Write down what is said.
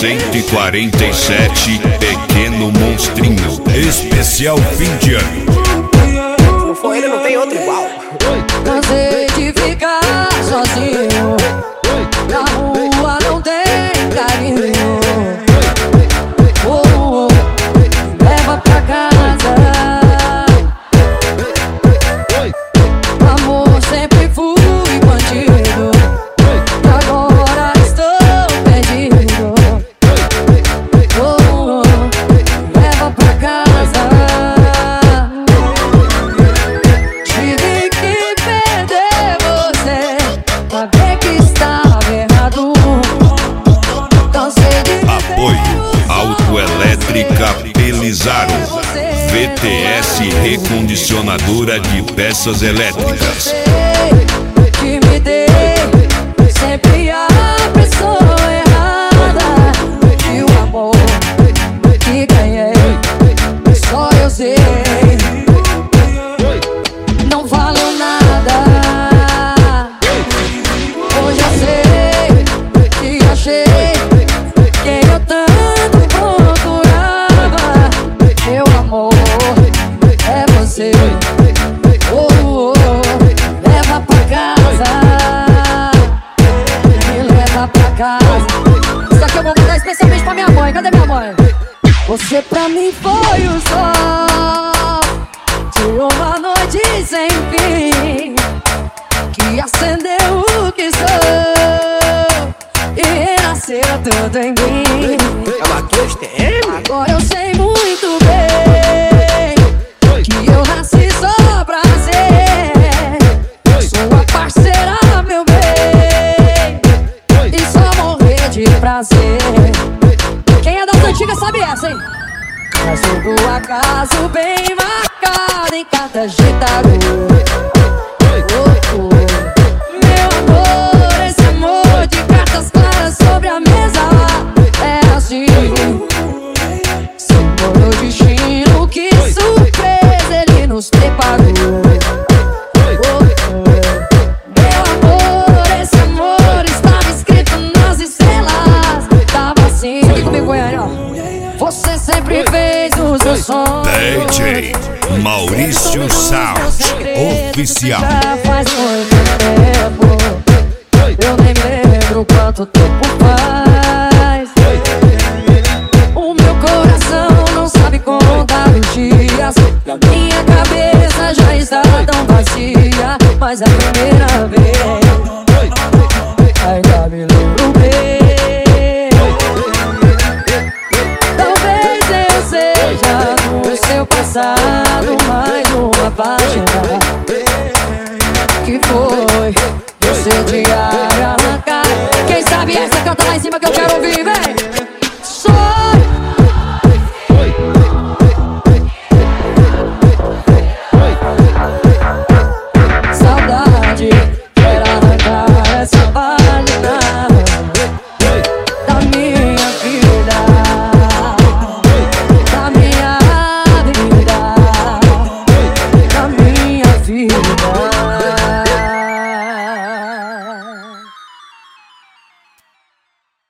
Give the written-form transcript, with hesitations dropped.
147, Pequeno Monstrinho, especial fim de ano. Não foi ele, não tem outro igual. Cansei de ficar sozinho, na rua não tem carinho. Leva pra casa. Amor, sempre fui bandido, agora estou perdido. Leva pra casa. Tive que perder você pra ver que estava errado. Cansei de Apoio Autoelétrica Pelizaro, VTS recondicionadora de peças elétricas. Que me dei sempre a pessoa errada, e o amor que ganhei só eu sei. Não falo nada, hoje eu sei que achei quem eu tanto procurava. Meu amor é você. Leva pra casa, me leva pra casa. Isso aqui eu vou mandar especialmente pra minha mãe. Cadê minha mãe? Você pra mim foi o sol de uma noite sem fim, que acendeu o que sou e renasceu tudo em mim. É uma tua TM? Agora eu sei muito bem que eu nasci só pra ser sua parceira, meu bem, e só morrer de prazer. Quem é das antigas sabe essa, hein? Caso do acaso bem marcado em cartas de tarô. Meu amor, esse amor de cartas claras sobre a mesa é assim. Símbolo do destino, que surpresa ele nos preparou. Meu amor, esse amor estava escrito nas estrelas. Tava assim, aqui comigo, Goiânia, ó. Você sempre fez os meus sonhos. DJ Maurício Sound Oficial. Já faz muito tempo, eu nem me lembro quanto tempo faz. O meu coração não sabe contar os dias, e a minha cabeça já está tão vazia. Mas a primeira vez ainda me lembro bem. Talvez eu seja no seu passado mais uma página que foi o seu diário arrancar. Quem sabe essa canta lá em cima que eu quero ouvir, vem!